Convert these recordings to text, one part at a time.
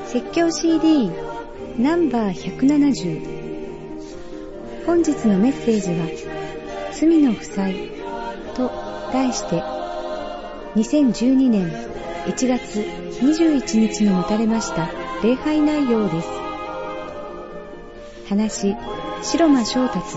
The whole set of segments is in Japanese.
説教 CD ナンバー170。本日のメッセージは罪の負債と題して2012年1月21日に持たれました礼拝内容です。話、白間翔達。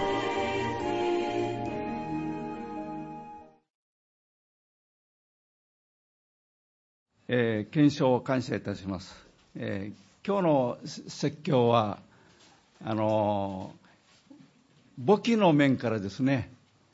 検証を感謝いたします。今日の説教は簿記の面からですね、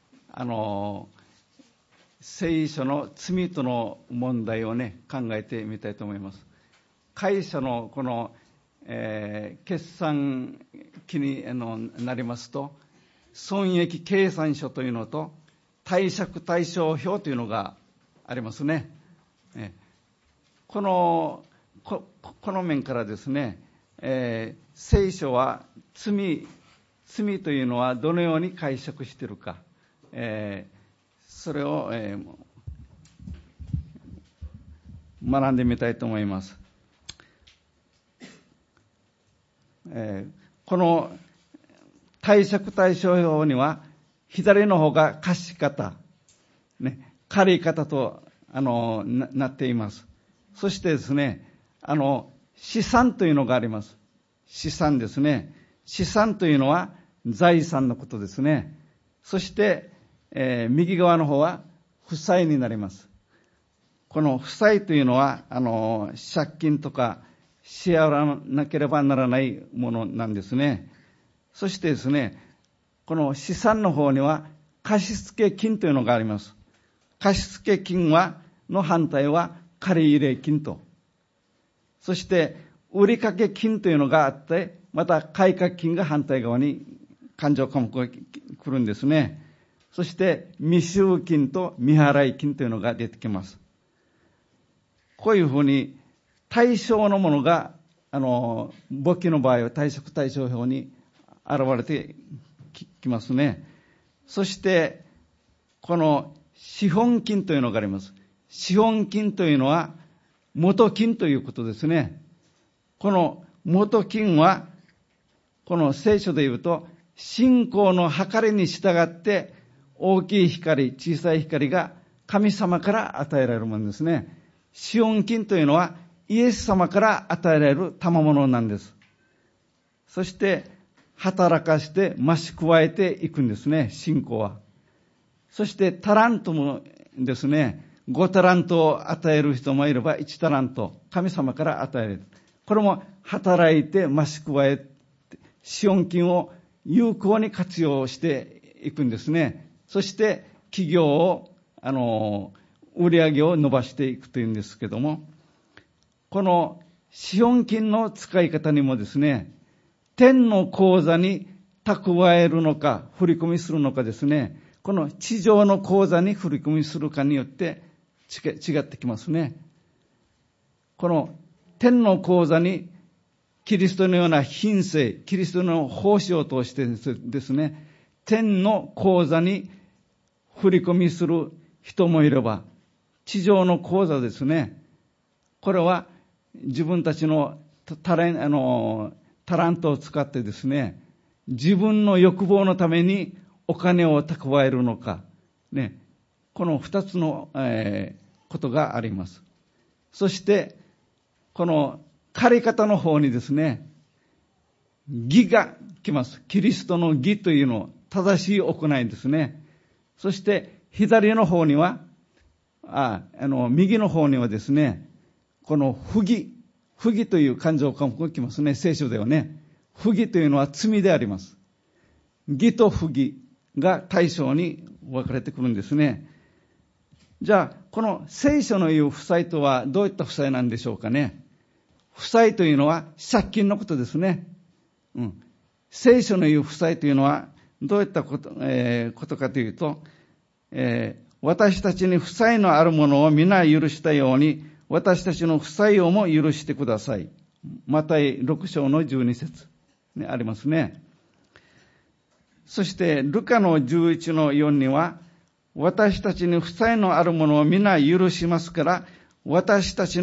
聖書の罪との問題をね考えてみたいと思います。会社のこの、決算期になりますと、損益計算書というのと貸借対照表というのがありますね。この面からですね、聖書は罪というのはどのように解釈しているか、それを、学んでみたいと思います。この貸借対照表には左の方が貸方、借り方となっています。そしてですね、資産というのがあります。資産ですね。資産というのは財産のことですね。そして、右側の方は負債になります。この負債というのは借金とか支払わなければならないものなんですね。そしてですね、この資産の方には貸付金というのがあります。貸付金の反対は借入金と、そして売掛金というのがあって、また買掛金が反対側に勘定科目が来るんですね。そして未収金と未払い金というのが出てきます。こういうふうに対象のものが簿記の場合は貸借対照表に現れてきますね。そしてこの資本金というのがあります。資本金というのは元金ということですね。この元金はこの聖書で言うと、信仰の計りに従って大きい光、小さい光が神様から与えられるものですね。資本金というのはイエス様から与えられる賜物なんです。そして働かして増し加えていくんですね、信仰は。そしてタラントもですね、5タラントを与える人もいれば1タラント、神様から与えられる。これも働いて増し加えて、資本金を有効に活用していくんですね。そして企業を売り上げを伸ばしていくというんですけども、この資本金の使い方にもですね、天の口座に蓄えるのか振り込みするのかですね、この地上の口座に振り込みするかによって違ってきますね。この天の口座にキリストのような品性、キリストの奉仕を通してですね、天の口座に振り込みする人もいれば、地上の口座ですね、これは自分たちのタラントを使ってですね、自分の欲望のためにお金を蓄えるのか、ね、この二つの、ことがあります。そしてこの借り方の方にですね、義が来ます。キリストの義というのを正しい行いですね。そして左の方には右の方にはですね、この不義という勘定科目が来ますね、聖書ではね。不義というのは罪であります。義と不義が対象に分かれてくるんですね。じゃあこの聖書の言う負債とはどういった負債なんでしょうかね。負債というのは借金のことですね。聖書の言う負債というのはどういったこと、かというと、私たちに負債のあるものを皆許したように、私たちの負債をも許してください。マタイ6章の12節にありますね。そしてルカの11の4には、私たちに負債のあるものを皆許しますから、私たちの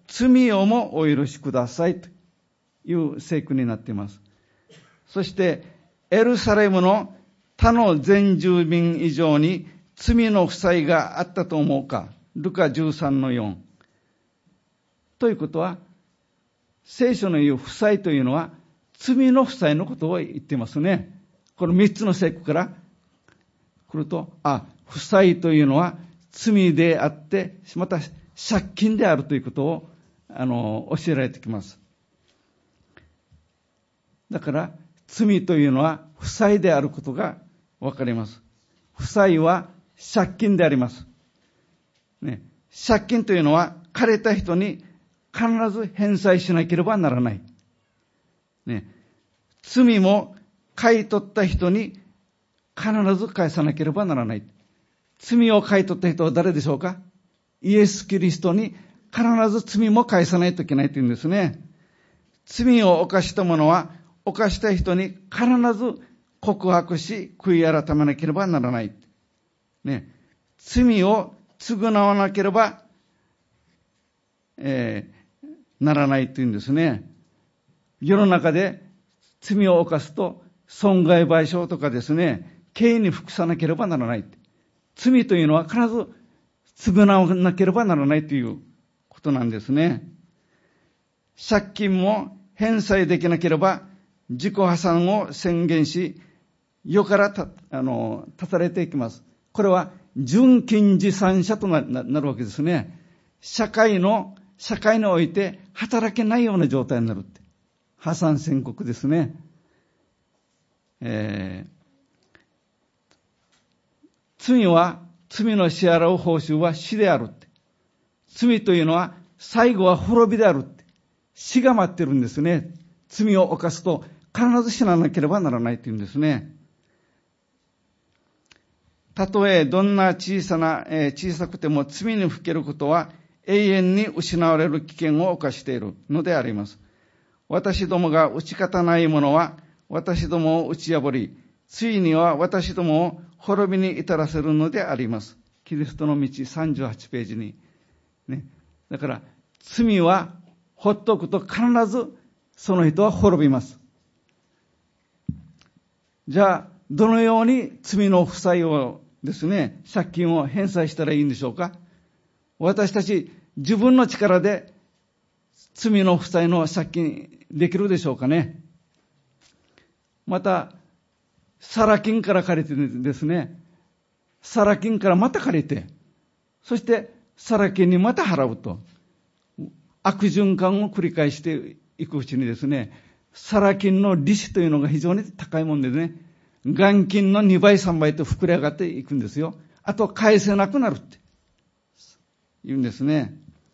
罪をもお許しくださいという聖句になっています。そしてエルサレムの他の全住民以上に罪の負債があったと思うか。ルカ13-4。ということは、聖書の言う負債というのは罪の負債のことを言っていますね。この3つの聖句から来ると、負債というのは罪であって、また借金であるということを教えられてきます。だから罪というのは負債であることがわかります。負債は借金であります。ね、借金というのは借りた人に必ず返済しなければならない。ね、罪も買い取った人に必ず返さなければならない。罪を買い取った人は誰でしょうか？イエス・キリストに必ず罪も返さないといけないというんですね。罪を犯した者は犯した人に必ず告白し悔い改めなければならない。ね、罪を償わなければ、ならないというんですね。世の中で罪を犯すと損害賠償とかですね、刑に服さなければならない。罪というのは必ず償わなければならないということなんですね。借金も返済できなければ自己破産を宣言し、世から立たれていきます。これは純金持参者となるわけですね。社会において働けないような状態になるって。破産宣告ですね。罪の支払う報酬は死であるって。罪というのは最後は滅びであるって。死が待ってるんですね。罪を犯すと必ず死ななければならないというんですね。たとえどんな小さくても罪にふけることは永遠に失われる危険を冒しているのであります。私どもが打ち勝たない者は私どもを打ち破り、ついには私どもを滅びに至らせるのであります。キリストの道38ページに。ね。だから罪はほっとくと必ずその人は滅びます。じゃあ、どのように罪の負債をですね、借金を返済したらいいんでしょうか？私たち自分の力で罪の負債の借金できるでしょうかね？また、サラ金から借りてですね、サラ金からまた借りて、そしてサラ金にまた払うと、悪循環を繰り返していくうちにですね、サラ金の利子というのが非常に高いもんでね、元金の2倍3倍と膨れ上がっていくんですよ。あと返せなくなるって言うんですね。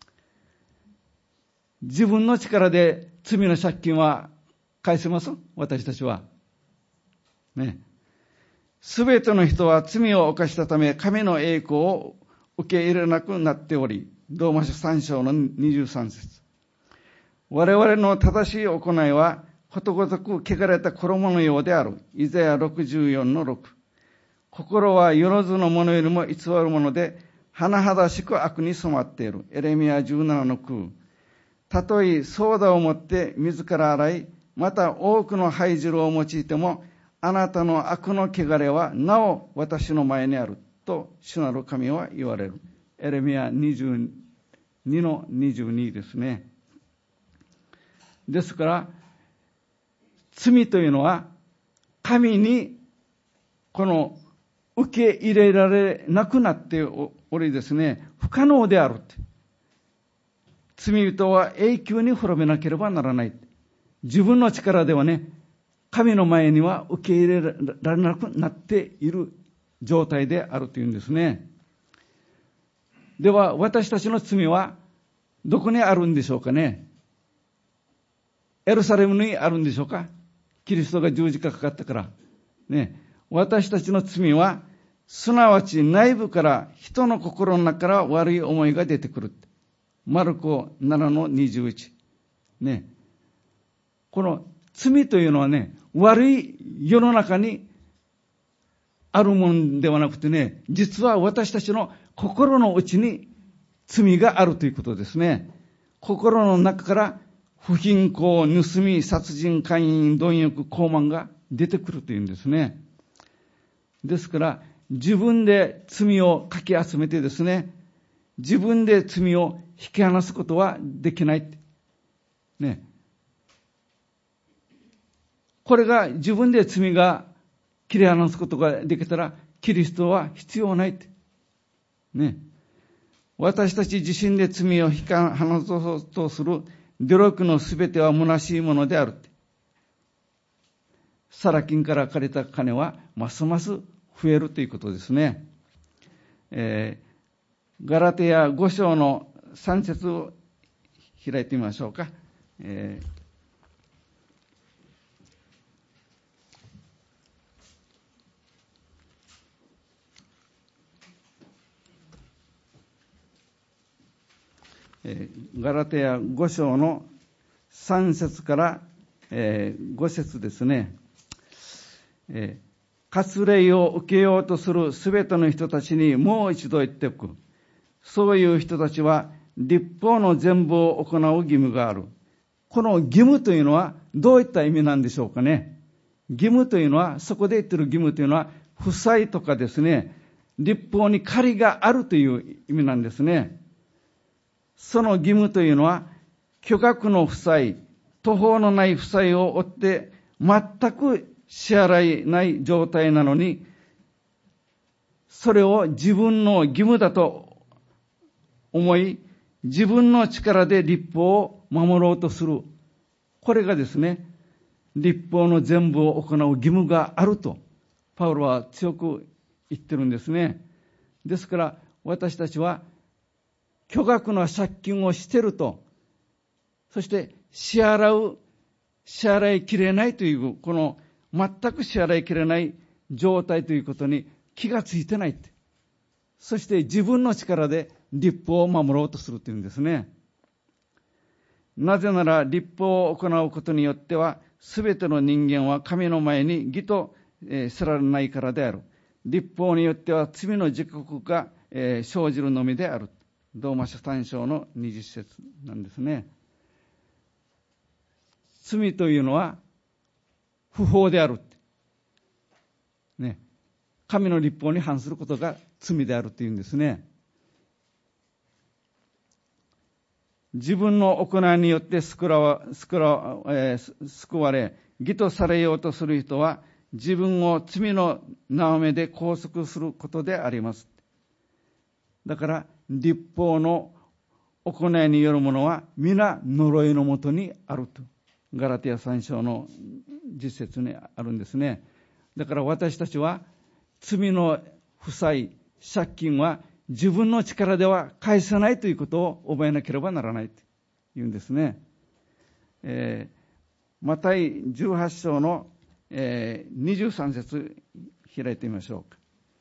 自分の力で罪の借金は返せます？私たちは。ね。すべての人は罪を犯したため神の栄光を受け入れなくなっており、ローマ書3章の23節。我々の正しい行いはことごとく汚れた衣のようである。イザヤ 64-6。心はよろずのものよりも偽るもので、甚だしく悪に染まっている。エレミヤ 17-9。たとえソーダを持って自ら洗い、また多くの灰汁を用いても、あなたの悪の汚れはなお私の前にある。と主なる神は言われる。エレミヤ 22-22 ですね。ですから、罪というのは神にこの受け入れられなくなっておりですね、不可能である。罪人は永久に滅びなければならない。自分の力ではね、神の前には受け入れられなくなっている状態であるというんですね。では私たちの罪はどこにあるんでしょうかね。エルサレムにあるんでしょうか。キリストが十字架かかったからね。私たちの罪はすなわち内部から人の心の中から悪い思いが出てくる。マルコ 7-21 ね。この罪というのはね、悪い世の中にあるものではなくてね、実は私たちの心の内に罪があるということですね。 心の中から不貧困、盗み、殺人、姦淫、貪欲、傲慢が出てくるというんですね。ですから、自分で罪をかき集めてですね、自分で罪を引き離すことはできない。ね。これが自分で罪が切り離すことができたら、キリストは必要ない。ね。私たち自身で罪を引き離そうとする努力のすべては虚しいものである。サラ金から借りた金はますます増えるということですね。ガラテヤ5章の3節を開いてみましょうか。ガラテヤ5章の3節から5節ですね。割礼を受けようとするすべての人たちにもう一度言っておく。そういう人たちは律法の全部を行う義務がある。この義務というのはどういった意味なんでしょうかね。義務というのは、そこで言っている義務というのは、負債とかですね、律法に借りがあるという意味なんですね。その義務というのは、巨額の負債、途方のない負債を負って、全く支払いない状態なのに、それを自分の義務だと思い、自分の力で律法を守ろうとする。これがですね、律法の全部を行う義務があると、パウロは強く言ってるんですね。ですから、私たちは、巨額の借金をしていると、そして支払いきれないという、この全く支払いきれない状態ということに気がついてないって。そして自分の力で律法を守ろうとするというんですね。なぜなら律法を行うことによっては、すべての人間は神の前に義とせられないからである。律法によっては罪の自覚が生じるのみである。ローマ書3章の20節なんですね。罪というのは不法である。ね。神の律法に反することが罪であるというんですね。自分の行いによって救われ、義とされようとする人は、自分を罪の縄目で拘束することであります。だから、律法の行いによるものは、皆呪いのもとにあると。ガラテヤ3章の実節にあるんですね。だから私たちは、罪の負債、借金は自分の力では返せないということを覚えなければならないというんですね。マタイ18章の、23節開いてみましょうか。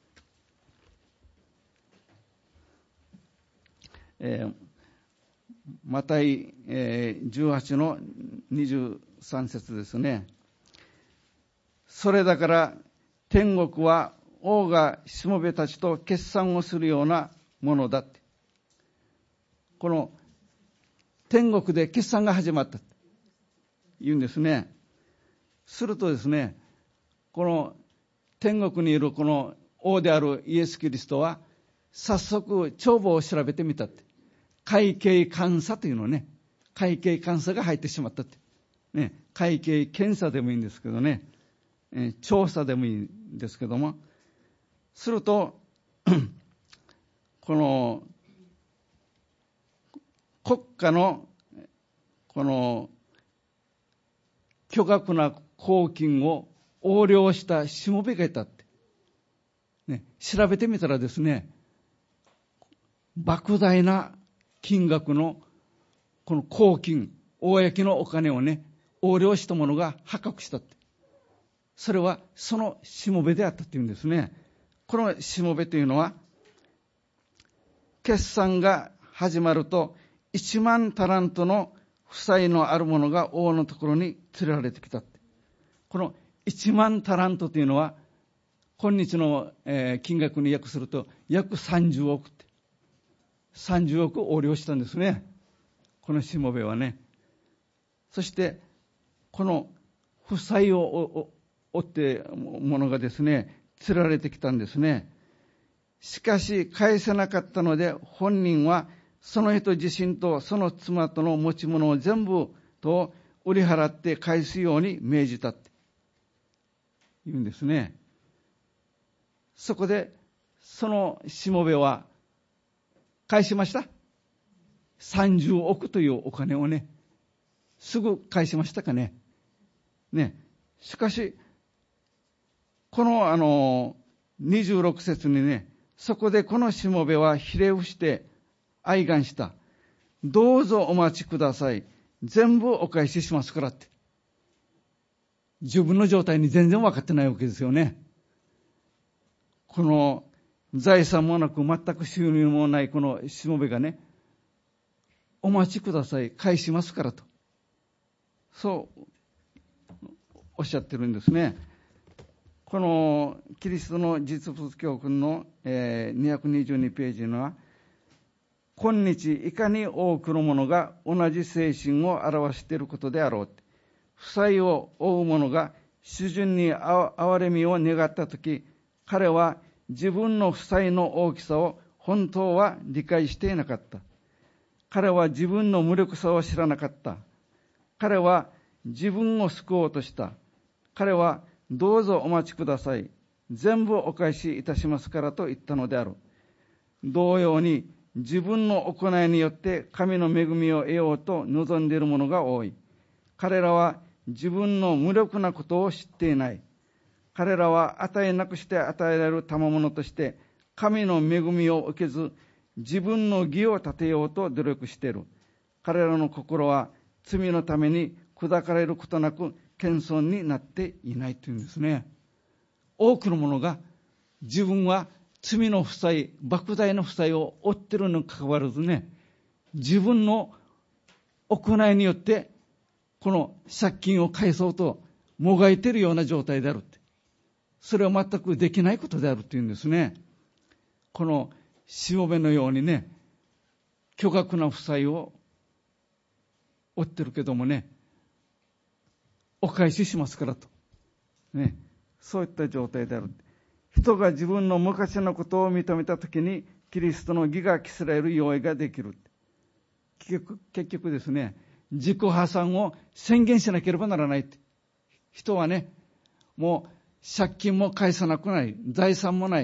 マタイ、18の23節ですね。それだから天国は王がしもべたちと決算をするようなものだって。この天国で決算が始まったと言うんですね。するとですね、この天国にいるこの王であるイエス・キリストは早速帳簿を調べてみたって。会計監査というのね、会計監査が入ってしまったって。ね、会計検査でもいいんですけどね、調査でもいいんですけども、すると、この国家のこの巨額な公金を横領したしもべがいたって、ね、調べてみたらですね、莫大な金額のこの公金、公のお金をね、横領したものが発覚したって。それはそのしもべであったというんですね。このしもべというのは、決算が始まると1万タラントの負債のあるものが王のところに連れられてきたって。この1万タラントというのは、今日の金額に訳すると約30億って。30億横領したんですね。ここのしもべはね。そしてこの負債を負ってものがですね、釣られてきたんですね。しかし返せなかったので、本人はその人自身とその妻との持ち物を全部と売り払って返すように命じたって言うんですね。そこでそのしもべは返しました。30億というお金をね、すぐ返しましたかね。しかしこの26節にね、そこでこのしもべはひれ伏して哀願した。どうぞお待ちください。全部お返ししますからって。自分の状態に全然分かってないわけですよね。この財産もなく全く収入もないこのしもべがね、お待ちください。返しますからと。そうおっしゃってるんですね。このキリストの実物教訓の222ページには、今日いかに多くの者が同じ精神を表していることであろう。負債を負う者が主人に憐れみを願ったとき、彼は自分の負債の大きさを本当は理解していなかった。彼は自分の無力さを知らなかった。彼は自分を救おうとした。彼はどうぞお待ちください。全部お返しいたしますからと言ったのである。同様に自分の行いによって神の恵みを得ようと望んでいる者が多い。彼らは自分の無力なことを知っていない。彼らは与えなくして与えられる賜物として神の恵みを受けず、自分の義を立てようと努力している。彼らの心は罪のために砕かれることなく謙遜になっていないというんですね。多くの者が自分は罪の負債、莫大な負債を負っているにもかかわらずね、自分の行いによってこの借金を返そうともがいているような状態であるって。それは全くできないことであるというんですね。このしもべのようにね、巨額な負債を負ってるけどもね、お返ししますからと。そういった状態である。人が自分の昔のことを認めたときに、キリストの義が着せられる用意ができる。結局ですね、自己破産を宣言しなければならない。人はね、もう借金も返さなくない、財産もない、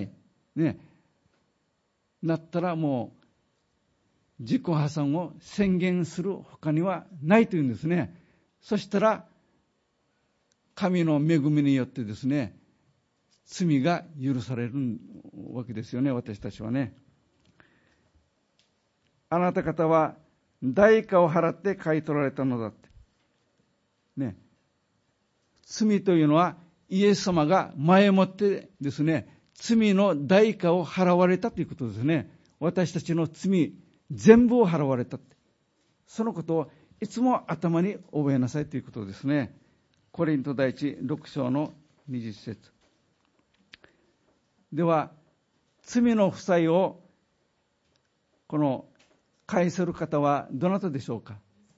なったらもう自己破産を宣言する他にはないというんですね。そしたら、神の恵みによってですね、罪が許されるわけですよね、私たちはね。あなた方は代価を払って買い取られたのだって。罪というのはイエス様が前もってですね、罪の代価を払われたということですね。私たちの罪全部を払われたって。そのことをいつも頭に覚えなさいということですね。コリント第一6章の20節では、罪の負債をこの返せる方はどなたでしょうか。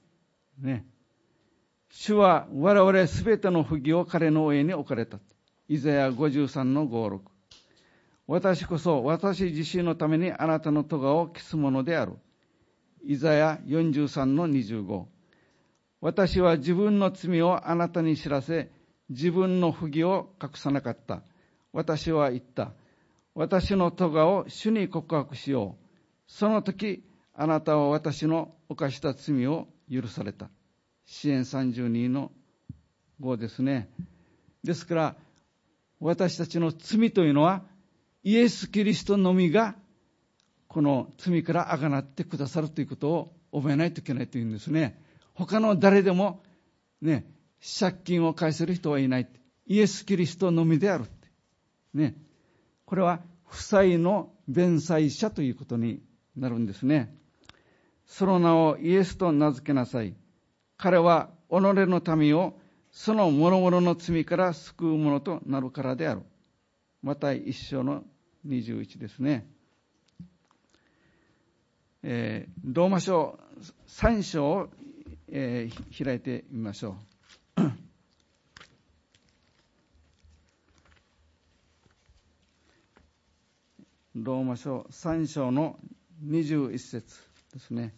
主は我々すべての不義を彼の上に置かれた。イザヤ53の5、6。私こそ私自身のためにあなたの咎を消すものである。イザヤ43の25。私は自分の罪をあなたに知らせ、自分の不義を隠さなかった。私は言った。私の咎を主に告白しよう。その時、あなたは私の犯した罪を許された。詩編32の5ですね。ですから、私たちの罪というのは、イエス・キリストのみが、この罪からあがなってくださるということを覚えないといけないというんですね。他の誰でも、借金を返せる人はいない。イエス・キリストのみである。これは、負債の弁済者ということになるんですね。その名をイエスと名付けなさい。彼は己の民をその諸々の罪から救うものとなるからである。マタイ1章の21ですね。ローマ書 3章を、開いてみましょう。ローマ書3章の21節ですね。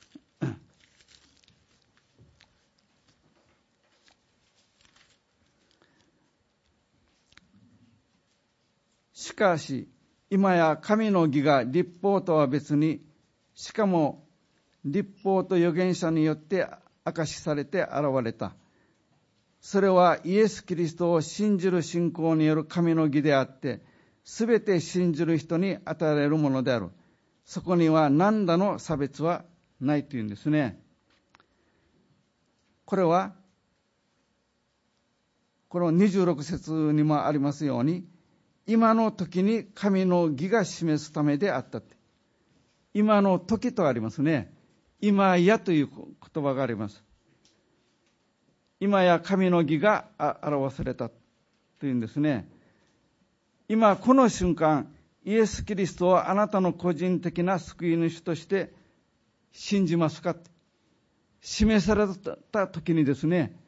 しかし今や神の義が律法とは別に、しかも律法と預言者によって証しされて現れた。それはイエス・キリストを信じる信仰による神の義であって、すべて信じる人に与えられるものである。そこには何らの差別はないというんですね。これはこの26節にもありますように、今の時に神の義が示すためであったって。今の時とありますね。今やという言葉があります。今や神の義が表されたというんですね。今この瞬間、イエス・キリストをあなたの個人的な救い主として信じますか？示された時にですね、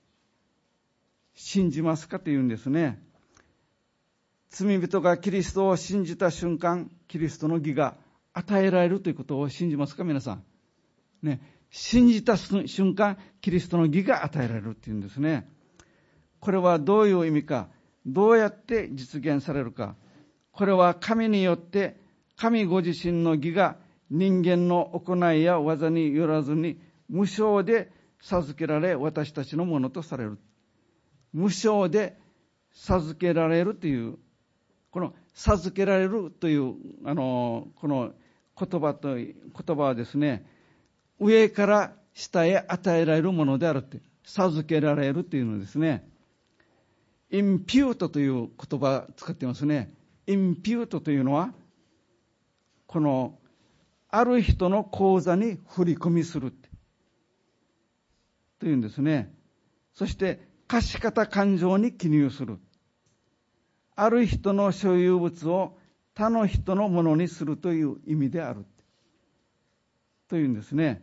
信じますかというんですね。罪人がキリストを信じた瞬間、キリストの義が与えられるということを信じますか、皆さん。ね、信じた瞬間、キリストの義が与えられるっていうんですね。これはどういう意味か、どうやって実現されるか。これは神によって、神ご自身の義が人間の行いや技によらずに無償で授けられ、私たちのものとされる。無償で授けられるという、この授けられるというこの言葉はですね、上から下へ与えられるものであるって、授けられるというのですね。インピュートという言葉を使っていますね。インピュートというのは、このある人の口座に振り込みするというんですね。そして貸方勘定に記入する。ある人の所有物を他の人のものにするという意味であるというんですね。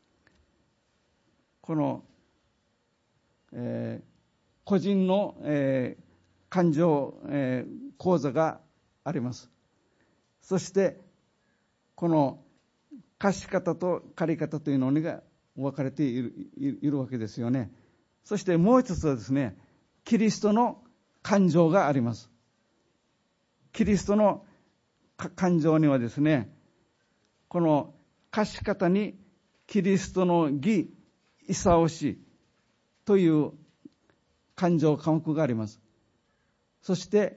この、個人の、勘定、口座があります。そしてこの貸方と借方というのが分かれているわけですよね。そしてもう一つはですね、キリストの勘定があります。キリストの勘定にはですね、この貸方にキリストの義、勲しという勘定科目があります。そして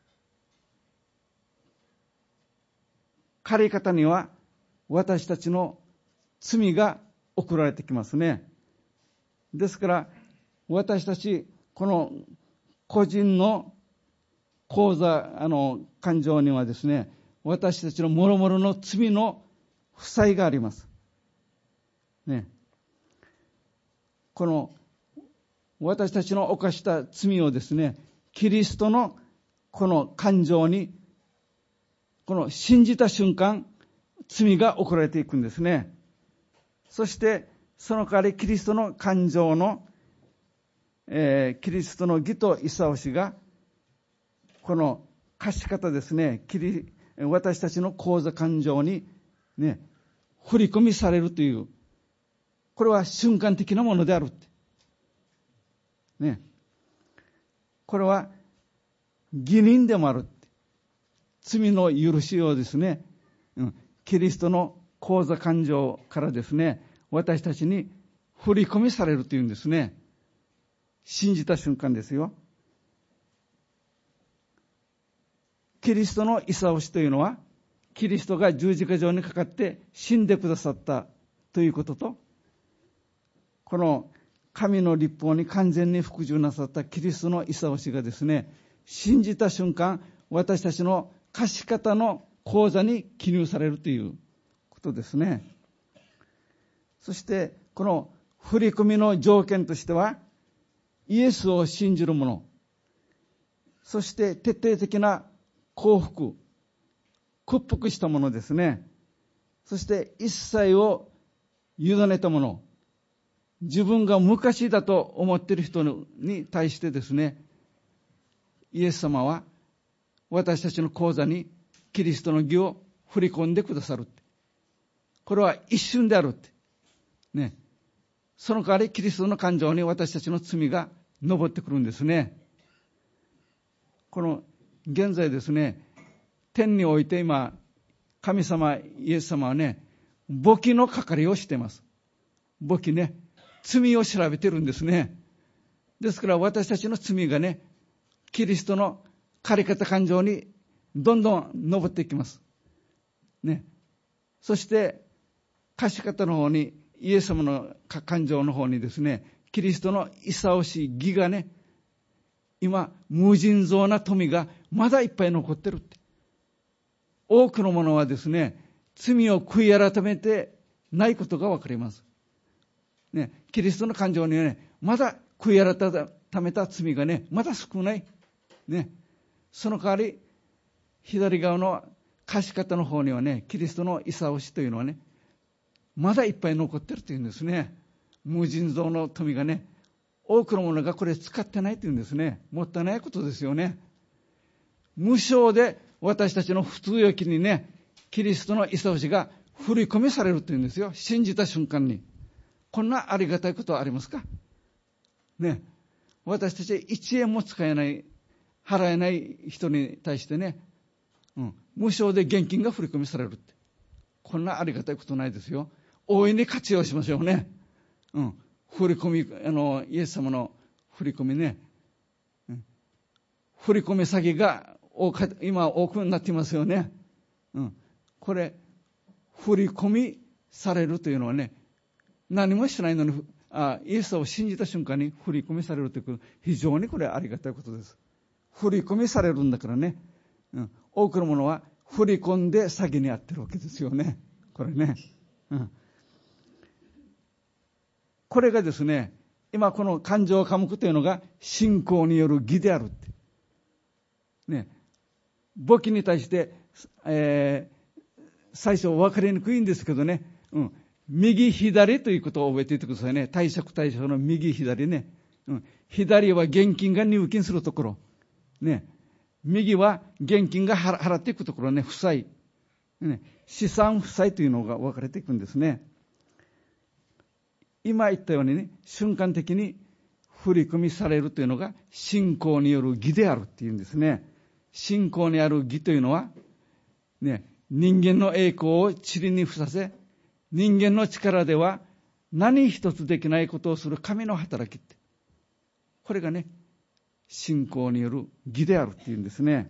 借方には私たちの罪が送られてきますね。ですから私たちこの個人の口座勘定にはですね、私たちの諸々の罪の負債がありますね。この私たちの犯した罪をですね、キリストのこの勘定に、この信じた瞬間、罪が送られていくんですね。そしてその代わりキリストの勘定の、キリストの義と勲しがこの貸方ですね、私たちの口座勘定にね、振り込みされるという、これは瞬間的なものであるってね。これは義人でもあるって、罪の許しをですね、キリストの口座勘定からですね、私たちに振り込みされるというんですね。信じた瞬間ですよ。キリストの勲しというのは、キリストが十字架上にかかって死んでくださったということと、この神の律法に完全に服従なさったキリストの勲しがですね、信じた瞬間、私たちの貸方の口座に記入されるということですね。そしてこの振り込みの条件としては、イエスを信じる者、そして徹底的な降伏、屈服したものですね。そして一切を委ねたもの、自分が昔だと思っている人に対してですね、イエス様は私たちの口座にキリストの義を振り込んでくださる。これは一瞬であるって。ね。その代わりキリストの感情に私たちの罪が上ってくるんですね。この現在ですね、天において今、神様、イエス様はね、簿記の係をしています。簿記ね、罪を調べてるんですね。ですから私たちの罪がね、キリストの借り方感情にどんどん上っていきます。ね。そして、貸方の方に、イエス様の感情の方にですね、キリストの潔し義がね、今、無尽蔵な富がまだいっぱい残ってるって。多くのものはですね、罪を悔い改めてないことがわかります。ね、キリストの感情にね、まだ悔い改めた罪がね、まだ少ない。ね。その代わり、左側の貸方の方にはね、キリストの潔しというのはね、まだいっぱい残ってるというんですね。無尽蔵の富がね、多くのものがこれ使ってないというんですね。もったいないことですよね。無償で私たちの普通預金にね、キリストの潔しが振り込みされるというんですよ。信じた瞬間に。こんなありがたいことはありますかね。私たち1円も使えない、払えない人に対してね、無償で現金が振り込みされるって。こんなありがたいことないですよ。大いに活用しましょうね。振り込み、イエス様の振り込みね。振り込み詐欺が今多くなっていますよね。これ、振り込みされるというのはね、何もしないのに、イエスを信じた瞬間に振り込みされるという非常にこれありがたいことです。振り込みされるんだからね。多くのものは振り込んで詐欺に遭ってるわけですよね。これね。これがですね、今この感情科目というのが信仰による義であるって。ね。簿記に対して、最初分かりにくいんですけどね、右左ということを覚えていてくださいね。貸借対照の右左ね。左は現金が入金するところ。ね。右は現金が払っていくところね、負債。ね。資産負債というのが分かれていくんですね。今言ったようにね、瞬間的に振り込みされるというのが信仰による義であるっていうんですね。信仰にある義というのは、ね、人間の栄光を塵に付させ、人間の力では何一つできないことをする神の働きって。これがね、信仰による義であるっていうんですね。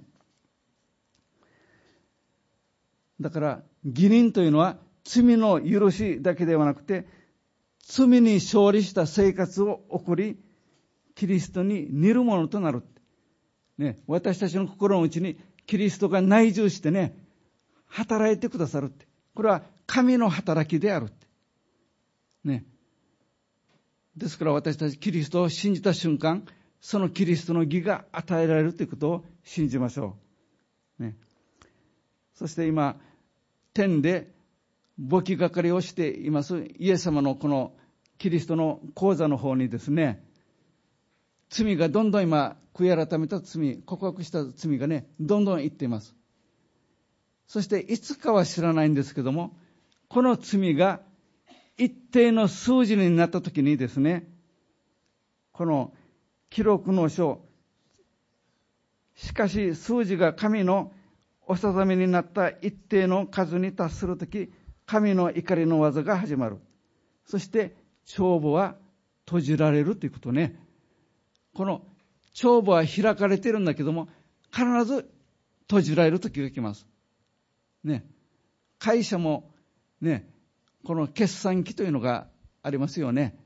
だから、義人というのは罪の許しだけではなくて、罪に勝利した生活を送り、キリストに似るものとなる。ね、私たちの心の内にキリストが内住してね、働いてくださるって。これは神の働きであるって。ね。ですから私たちキリストを信じた瞬間、そのキリストの義が与えられるということを信じましょう。ね。そして今、天で簿記係をしていますイエス様のこのキリストの講座の方にですね、罪がどんどん今、悔い改めた罪、告白した罪がね、どんどんいっています。そしていつかは知らないんですけども、この罪が一定の数字になったときにですね、この記録の書、しかし数字が神のお定めになった一定の数に達するとき、神の怒りの技が始まる。そして帳簿は閉じられるということね。この帳簿は開かれているんだけども、必ず閉じられる時が来ます。ね。会社もね、この決算期というのがありますよね。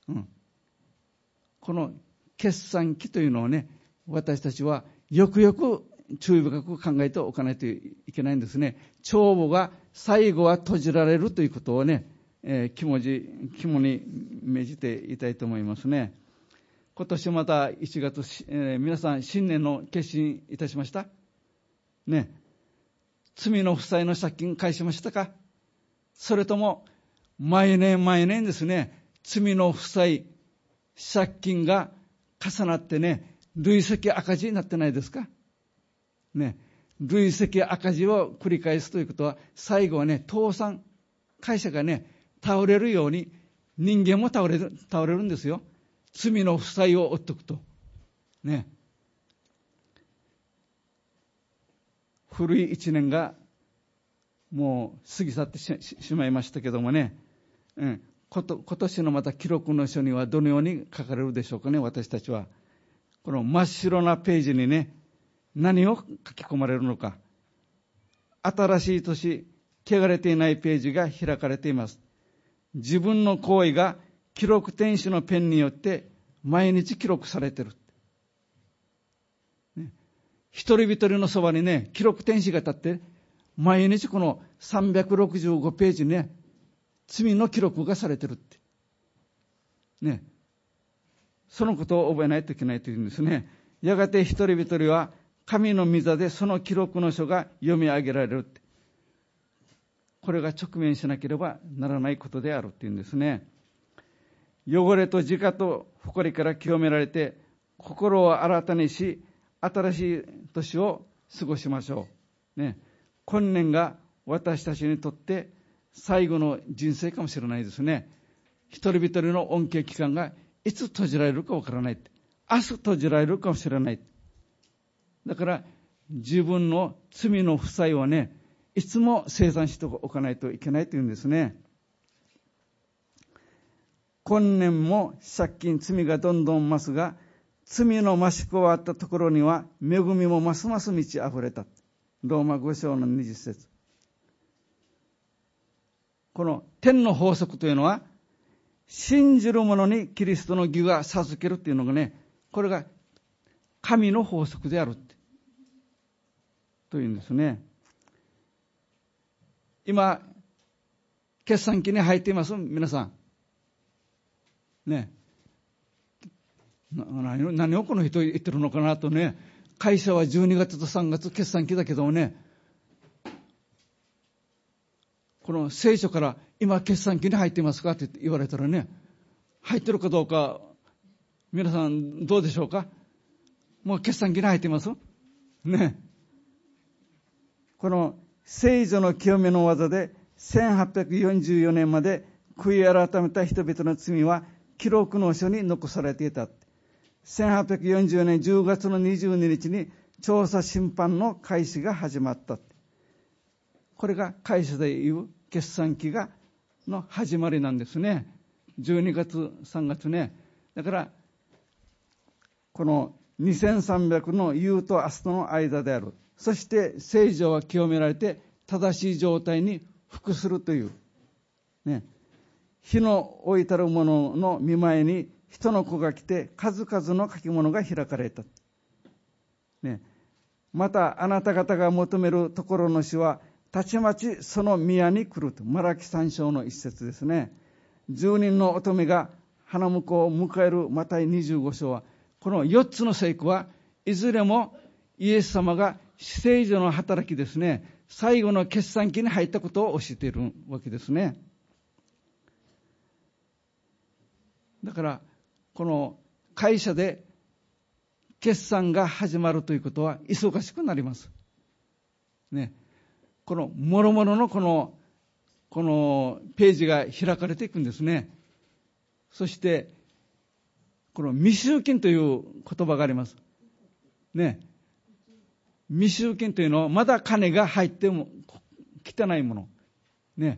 この決算期というのをね、私たちはよくよく注意深く考えておかないといけないんですね。帳簿が最後は閉じられるということをね、肝に銘じていたいと思いますね。今年また1月、皆さん新年の決心いたしましたね。罪の負債の借金返しましたか？それとも毎年毎年ですね、罪の負債、借金が重なってね、累積赤字になってないですかね。累積赤字を繰り返すということは、最後はね、倒産、会社がね、倒れるように、人間も倒れるんですよ。罪の負債を負っておくと。ね。古い一年がもう過ぎ去って しまいましたけどもね、今年のまた記録の書にはどのように書かれるでしょうかね。私たちはこの真っ白なページにね、何を書き込まれるのか。新しい年、汚れていないページが開かれています。自分の行為が記録天使のペンによって毎日記録されている。一人一人のそばにね、記録天使が立って、毎日この365ページにね、罪の記録がされてるって。ね。そのことを覚えないといけないというんですね。やがて一人一人は神の御座でその記録の書が読み上げられるって。これが直面しなければならないことであるっていうんですね。汚れと自我と誇りから清められて、心を新たにし、新しい年を過ごしましょう。ね。今年が私たちにとって最後の人生かもしれないですね。一人一人の恩恵期間がいつ閉じられるかわからない。明日閉じられるかもしれない。だから自分の罪の負債をね、いつも清算しておかないといけないというんですね。今年も借金、罪がどんどん増すが、罪の増し加わったところには恵みもますます満ち溢れた。ローマ5章の20節。この天の法則というのは、信じる者にキリストの義が授けるというのがね、これが神の法則であるというんですね。今、決算期に入っています、皆さん。ね。何をこの人言ってるのかなとね、会社は12月と3月決算期だけどもね、この聖書から今決算期に入っていますかって言われたらね、入ってるかどうか皆さんどうでしょうか。もう決算期に入っていますね。この聖女の清めの技で1844年まで悔い改めた人々の罪は記録の書に残されていた。1840年10月の22日に調査審判の開始が始まった。これが会社でいう決算期の始まりなんですね。12月3月ね。だからこの2300の夕と明日との間である。そして聖女は清められて正しい状態に服するというね。火の置いたるものの見前に人の子が来て数々の書き物が開かれた、ね、またあなた方が求めるところの主はたちまちその宮に来ると。マラキ3章の一節ですね。10人の乙女が花婿を迎えるマタイ25章は、この4つの聖句はいずれもイエス様が聖女の働きですね、最後の決算期に入ったことを教えているわけですね。だからこの会社で決算が始まるということは忙しくなりますね。この諸々のこのページが開かれていくんですね。そしてこの未収金という言葉がありますね。未収金というのはまだ金が入ってもきてないものね。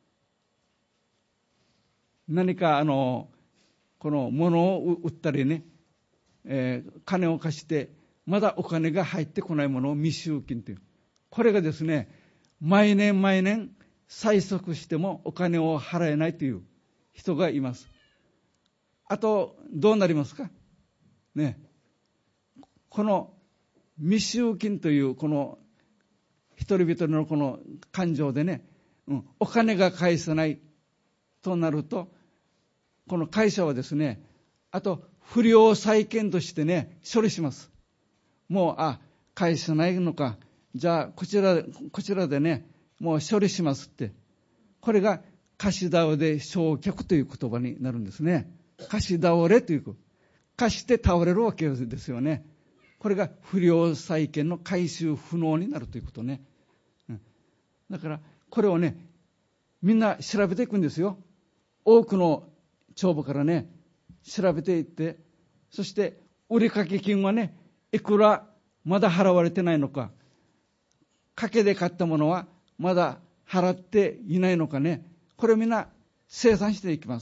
何かこの物を売ったりね、金を貸してまだお金が入ってこないものを未収金という。これがですね、毎年毎年催促してもお金を払えないという人がいます。あとどうなりますかね。この未収金というこの一人一人のこの感情でね、お金が返せないとなると、この会社はですね、あと不良債権としてね処理します。もう返せないのか、じゃあこちらでねもう処理しますって。これが貸し倒れ償却という言葉になるんですね。貸し倒れという、貸して倒れるわけですよね。これが不良債権の回収不能になるということね。だからこれをね、みんな調べていくんですよ。多くの帳簿からね、調べていって、そして売掛金はね、いくらまだ払われてないのか、賭けで買ったものはまだ払っていないのかね、これをみんな清算していきます。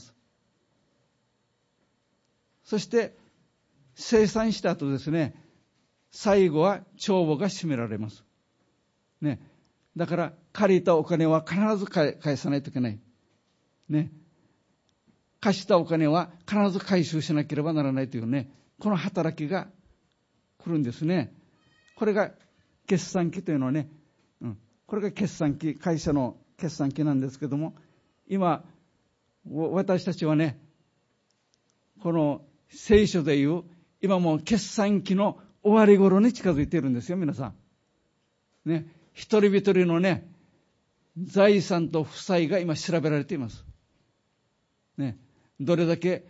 そして清算した後ですね、最後は帳簿が締められますね。だから借りたお金は必ず返さないといけないね。貸したお金は必ず回収しなければならないというね、この働きが来るんですね。これが決算期というのはね、これが決算期、会社の決算期なんですけども、今私たちはね、この聖書でいう今もう決算期の終わり頃に近づいているんですよ、皆さんね。一人一人のね、財産と負債が今調べられていますね。どれだけ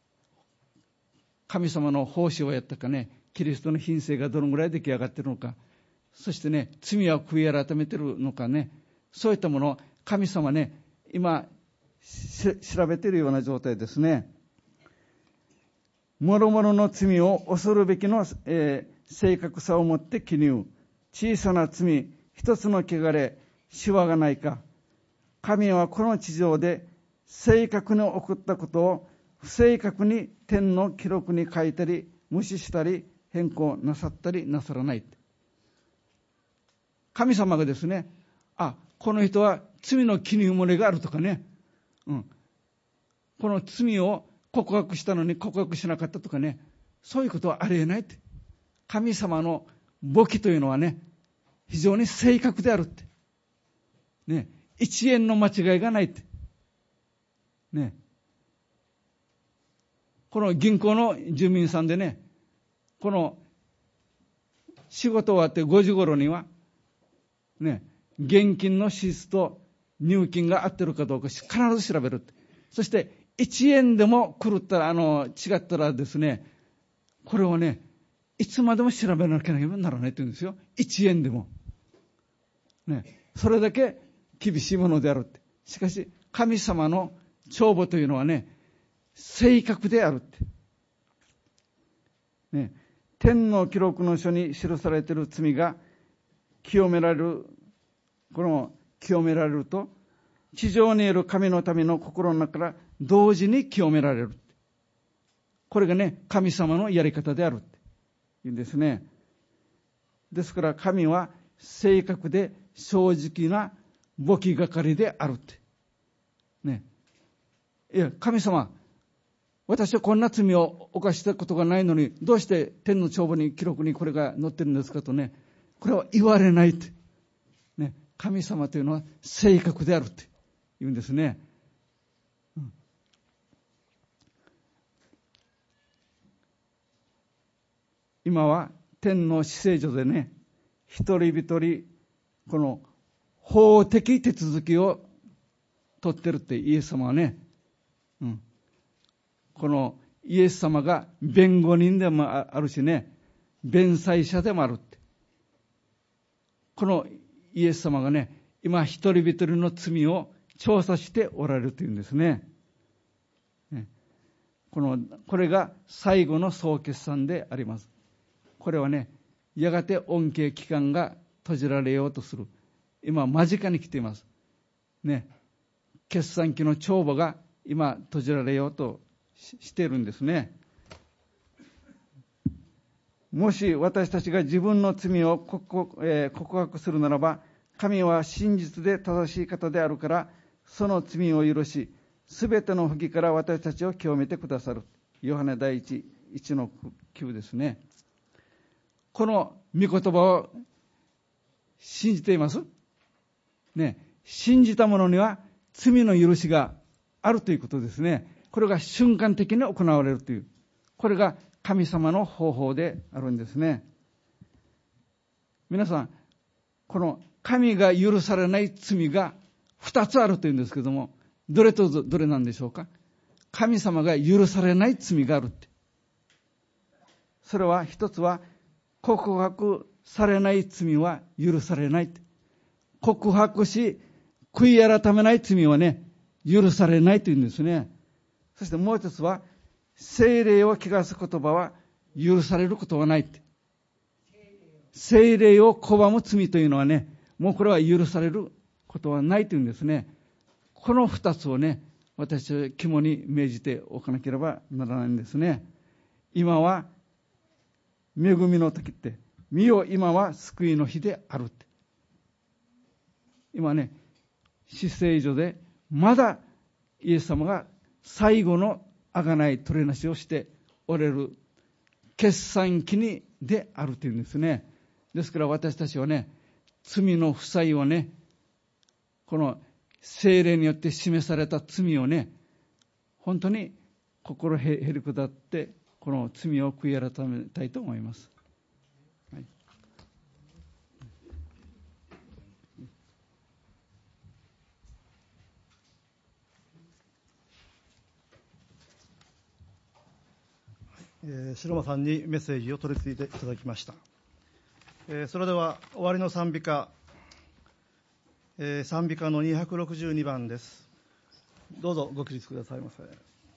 神様の奉仕をやったかね、キリストの品性がどのぐらい出来上がっているのか、そしてね、罪は悔い改めているのかね、そういったものを神様ね、今調べているような状態ですね。諸々の罪を恐るべきの、正確さをもって記入。小さな罪一つの汚れ、しわがないか。神はこの地上で正確に送ったことを不正確に天の記録に書いたり、無視したり、変更なさったりなさらない。神様がですね、この人は罪の記入漏れがあるとかね、この罪を告白したのに告白しなかったとかね、そういうことはありえないって。神様の簿記というのはね、非常に正確であるって。ね、一円の間違いがないって。ね。この銀行の住民さんでね、この仕事終わって5時頃には、ね、現金の支出と入金が合ってるかどうか必ず調べるって。そして1円でも狂ったら、違ったらですね、これをね、いつまでも調べなきゃならないって言うんですよ。1円でも。ね、それだけ厳しいものであるって。しかし、神様の帳簿というのはね、正確であるって。ね、天の記録の書に記されている罪が清められる、清められると、地上にいる神のための心の中から同時に清められる。これがね、神様のやり方であるって言うんですね。ですから神は正確で正直な簿記係であるって。ね。いや、神様、私はこんな罪を犯したことがないのに、どうして天の帳簿に記録にこれが載ってるんですかとね、これは言われないって。ね。神様というのは正確であるって言うんですね。今は天の至聖所でね、一人一人この法的手続きを取ってるってイエス様はね、このイエス様が弁護人でもあるしね、弁済者でもあるって。このイエス様がね、今一人一人の罪を調査しておられるというんですね。これが最後の総決算であります。これはね、やがて恩恵期間が閉じられようとする。今間近に来ています。ね。決算期の帳簿が今閉じられようとしているんですね。もし私たちが自分の罪を告白するならば、神は真実で正しい方であるから、その罪を許し、すべての不義から私たちを清めてくださる。ヨハネ第1の9ですね。この御言葉を信じていますね。信じた者には罪の許しがあるということですね。これが瞬間的に行われるという、これが神様の方法であるんですね。皆さん、この神が許されない罪が2つあるというんですけども、 どれとどれなんでしょうか。神様が許されない罪があるって。それは一つは告白されない罪は許されないって。告白し悔い改めない罪はね、許されないというんですね。そしてもう一つは聖霊を汚す言葉は許されることはないって。聖霊を拒む罪というのはね、もうこれは許されることはないというんですね。この二つをね、私は肝に銘じておかなければならないんですね。今は恵みの時って、見よ今は救いの日であるって。今ね、至聖所でまだイエス様が最後の贖い取りなしをしておれる決算期にであるというんですね。ですから私たちはね、罪の負債をね、この聖霊によって示された罪をね、本当に心へり下ってこの罪を悔い改めたいと思います。はい、 白間さんにメッセージを取り次いでいただきました。それでは終わりの賛美歌、賛美歌の262番です。どうぞご起立くださいませ。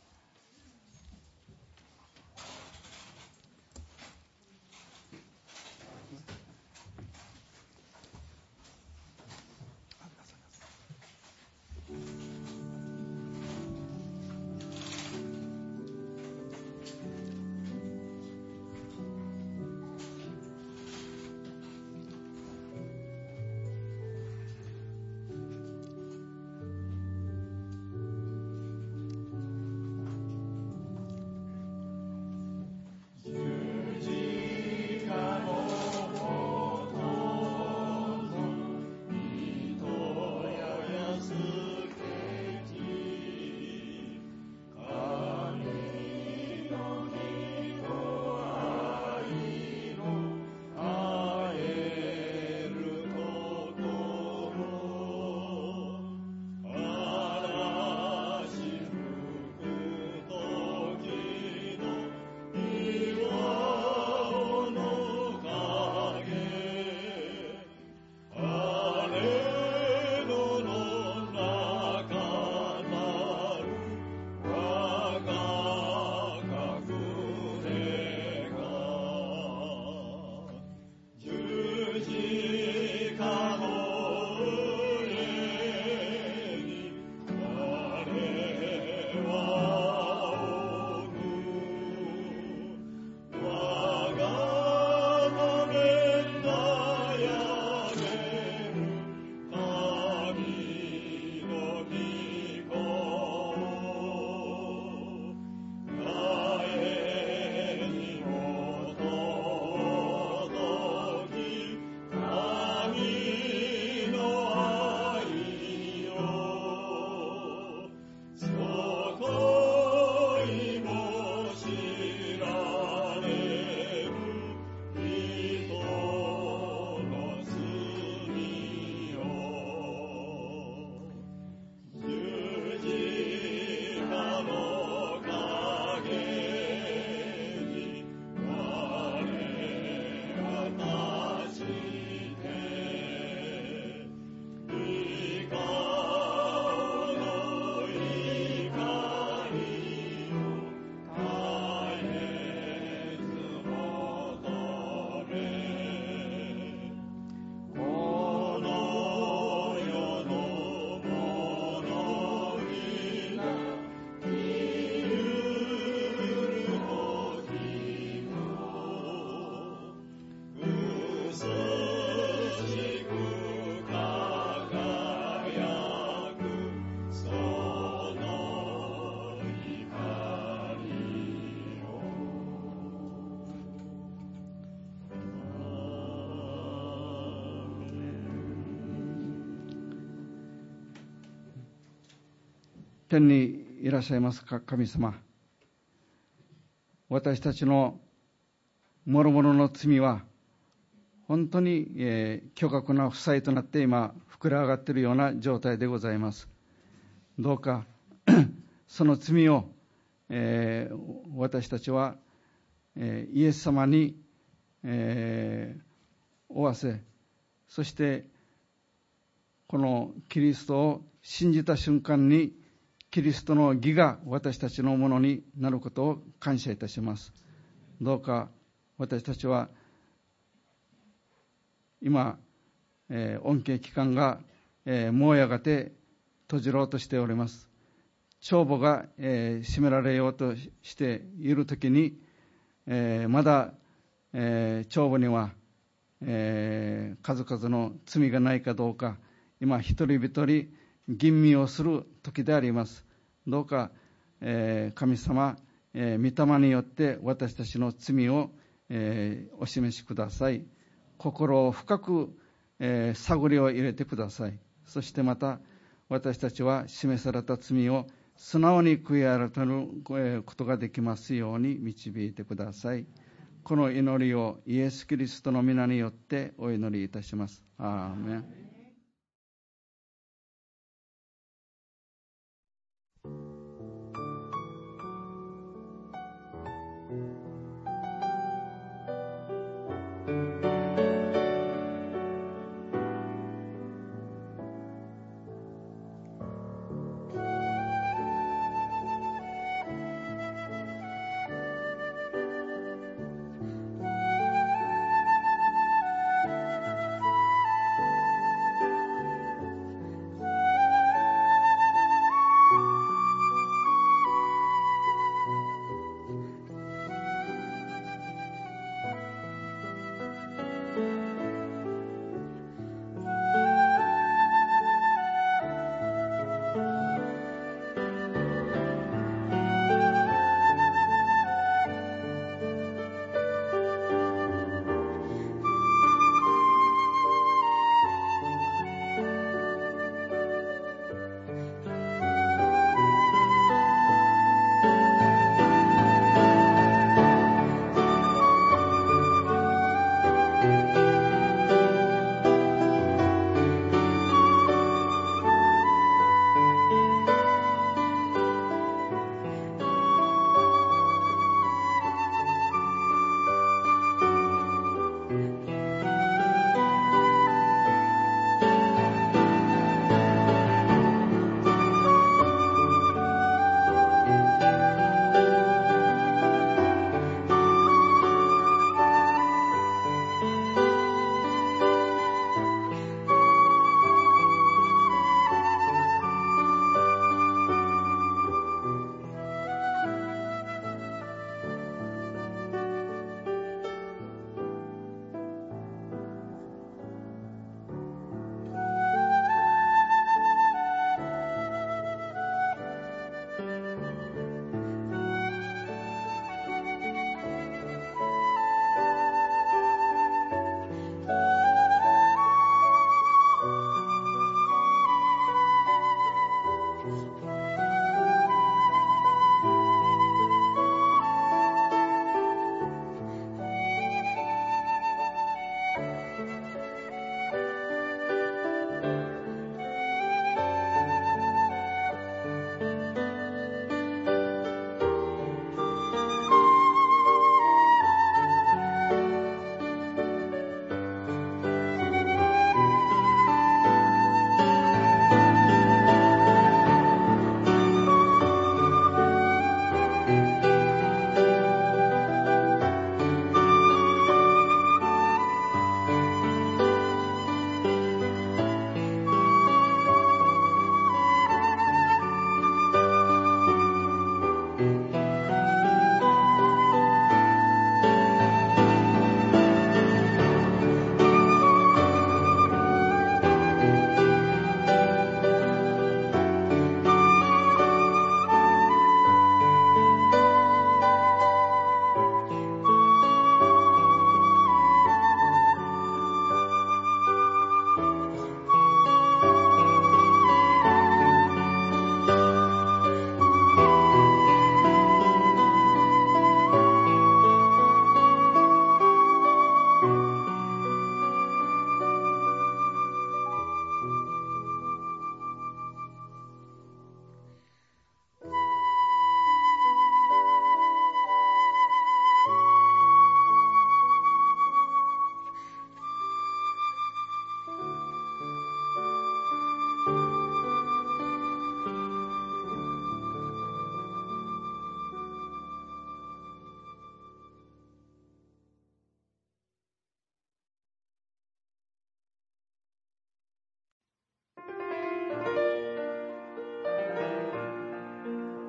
天にいらっしゃいますか神様、私たちの諸々の罪は本当に巨額な負債となって今膨れ上がっているような状態でございます。 どうかその罪を、私たちは、イエス様に、負わせ、そしてこのキリストを信じた瞬間にキリストの義が私たちのものになることを感謝いたします。どうか私たちは今、恩恵期間が、もうやがて閉じろうとしております。帳簿が、閉められようとしているときに、まだ、帳簿には、数々の罪がないかどうか、今一人一人吟味をする時であります。どうか、神様、御霊によって私たちの罪を、お示しください。心を深く、探りを入れてください。そしてまた私たちは示された罪を素直に悔い改めることができますように導いてください。この祈りをイエス・キリストの皆によってお祈りいたします。アーメン。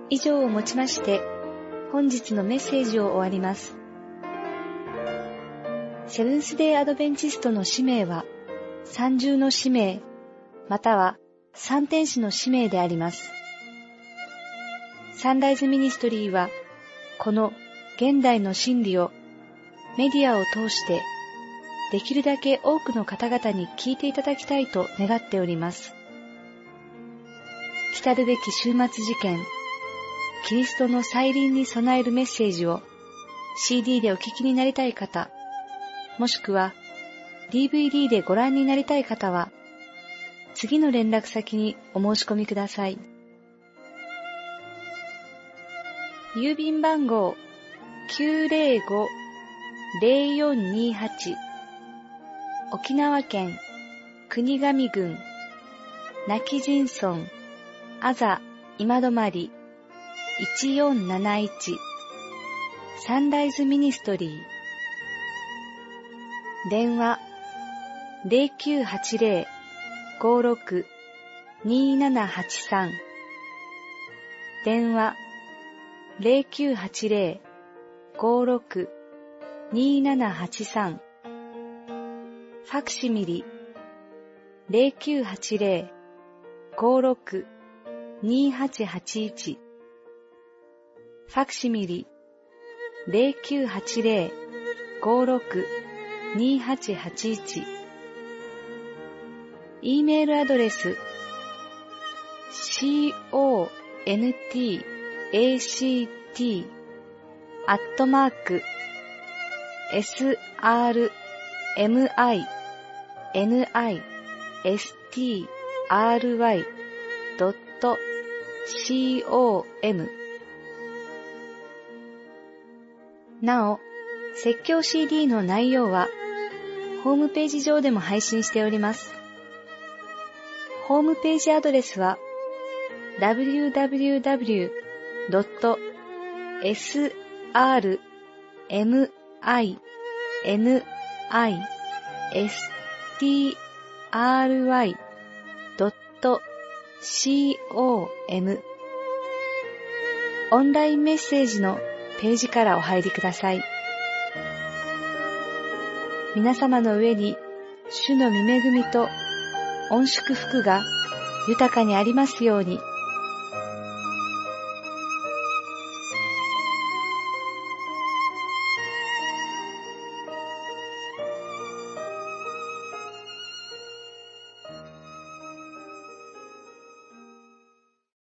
以上をもちまして、本日のメッセージを終わります。セブンスデーアドベンチストの使命は、三重の使命、または三天使の使命であります。サンライズミニストリーは、この現代の真理をメディアを通して、できるだけ多くの方々に聞いていただきたいと願っております。来るべき終末事件、キリストの再臨に備えるメッセージを CD でお聞きになりたい方、もしくは DVD でご覧になりたい方は、次の連絡先にお申し込みください。郵便番号 905-0428 沖縄県国頭郡亡き人村あざ今止1471サンライズミニストリー電話 0980-56-2783 電話 0980-56-2783 ファクシミリ 0980-56-2881 ファクシミリ 0980-56-2881 E メールアドレス srmistry.com なお、説教 CD の内容はホームページ上でも配信しております。ホームページアドレスは www.srmistry.com オンラインメッセージのページからお入りください。皆様の上に主の御恵みと御祝福が豊かにありますように。